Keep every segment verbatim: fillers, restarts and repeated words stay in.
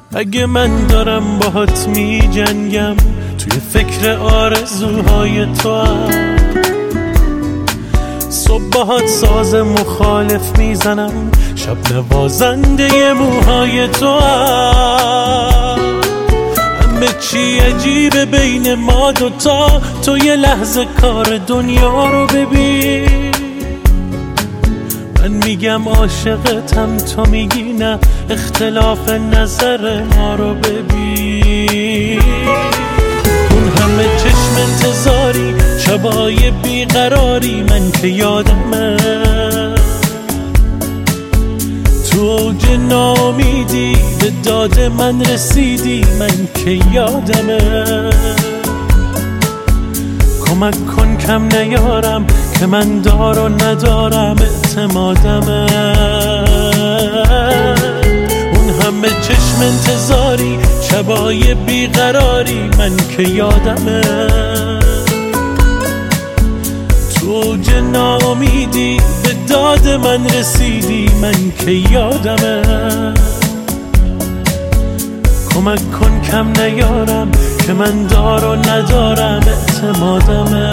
اگه من دارم باهات می جنگم توی فکر آرزوهای تو هم، صبح باهات ساز مخالف میزنم، شب نوازنده موهای تو هم. همه چی عجیبه بین ما دوتا، تو یه لحظه کار دنیا رو ببین. من میگم عاشقتم، تو میگی نه، اختلاف نظر ما رو ببین. اون همه چشم انتظاری، شبای بیقراری، من که یادمه تو اوج ناامیدی به داد من رسیدی، من که یادمه. کمک کن کم نیارم که من دار و ندارم اعتمادمه. اون همه چشم انتظاری، شبای بیقراری، من که یادمه تو اوج ناامیدی به داد من رسیدی، من که یادمه. کمک کن کم نیارم که من دار و ندارم اعتمادمه.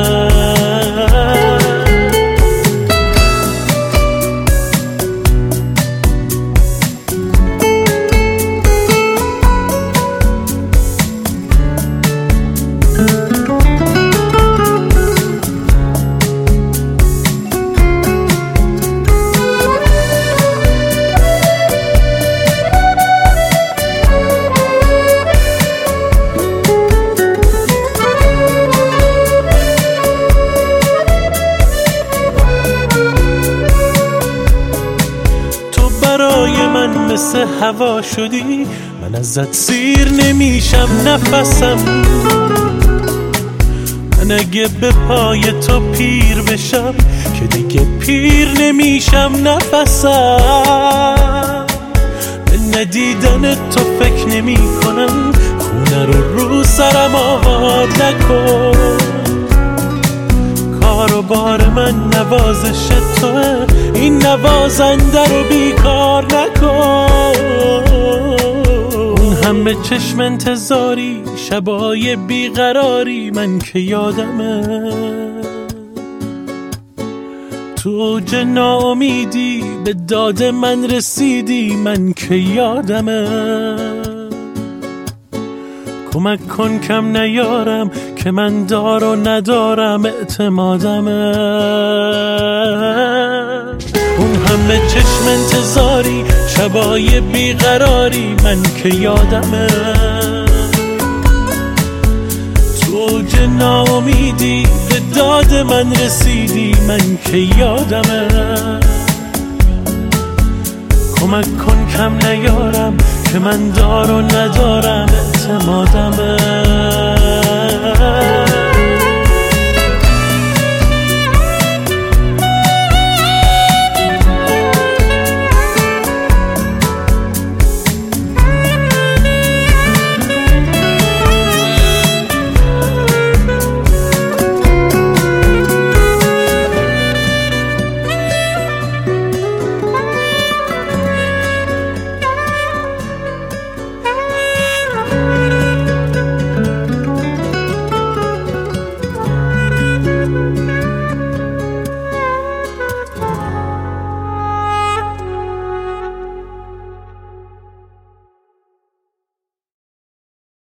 من مثل هوا شدی، من ازت سیر نمیشم نفسم. من اگه به پای تو پیر بشم که دیگه پیر نمیشم نفسم. به ندیدن تو فکر نمی کنم، خونه رو رو سرم آباد نکن. کار و بار من نوازش توه، این نوازنده رو بیکار نکن. اون همه چشم انتظاری، شبای بیقراری، من که یادمه تو اوج ناامیدی به داد من رسیدی، من که یادمه. کمک کن کم نیارم که من دار و ندارم اعتمادمه. اون همه چشم انتظاری، شبای بیقراری، من که یادمه تو اوج ناامیدی به داد من رسیدی، من که یادمه. کمک کن کم نیارم که من دار و ندارم اعتمادمه.